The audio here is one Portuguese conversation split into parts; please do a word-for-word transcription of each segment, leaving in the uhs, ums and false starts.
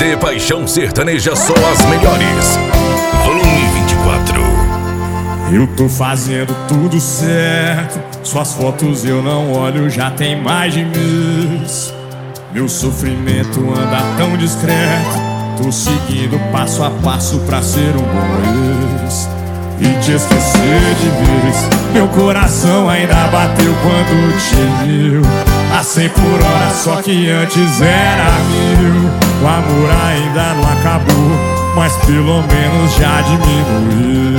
D Paixão Sertaneja, só as melhores. Volume vinte e quatro. Eu tô fazendo tudo certo, suas fotos eu não olho, já tem mais de mês. Meu sofrimento anda tão discreto, tô seguindo passo a passo pra ser um bom ex. E te esquecer de vez, meu coração ainda bateu quando te viu a cem por hora, só que antes era mil. O amor ainda não acabou, mas pelo menos já diminuiu.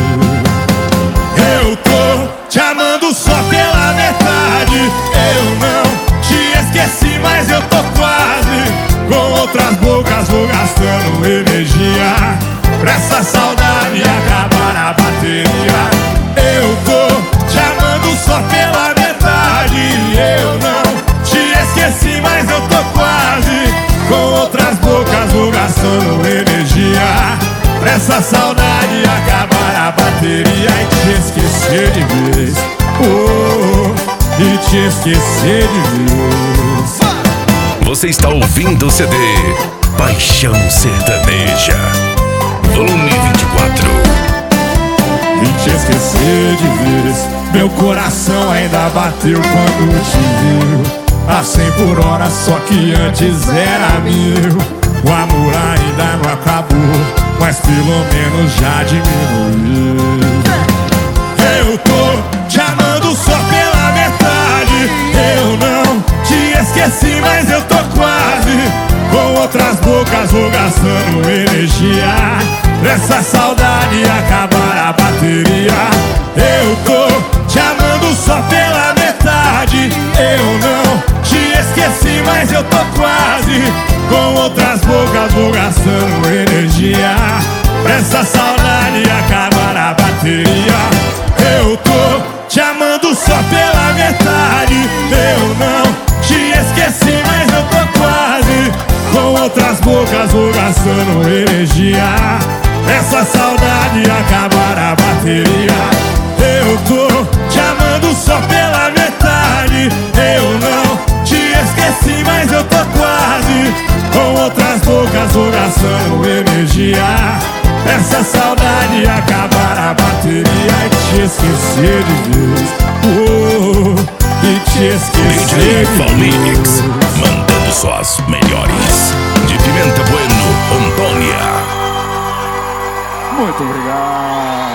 Eu tô te amando só pela metade, eu não te esqueci, mas eu tô quase. Com outras bocas vou gastando energia pra essa saudade acabar a bateria. Eu tô te amando só pela metade, eu não te esqueci, mas eu tô quase. Com outras bocas vou gastando energia pra essa saudade acabar a bateria e te esquecer de vez. Oh, e te esquecer de vez. Você está ouvindo o C D Paixão Sertaneja, volume vinte e quatro. E te esquecer de vez, meu coração ainda bateu quando te viu a cem por hora, só que antes era mil. O amor ainda não acabou, mas pelo menos já diminuiu. Eu tô te amando só pela metade, eu não te esqueci, mas eu tô quase. Com outras bocas vou gastando energia pra essa saudade acabar a bateria. Eu tô te amando só pela metade, eu não te esqueci, mas eu tô quase. Com outras bocas vou gastando energia pra essa saudade acabar a bateria. Eu tô te amando só pela metade, eu não te esqueci, mas eu tô quase. Com outras bocas vou gastando energia pra essa saudade acabar a bateria. Eu tô te amando só pela metade, eu não te esqueci, mas eu tô quase. Com outras bocas vou gastando energia pra essa saudade acabar a bateria e te esquecer de vez. Oh, e te esquecer de Valmix, mandando só as melhores. De Pimenta Bueno, Rondônia. Muito obrigado.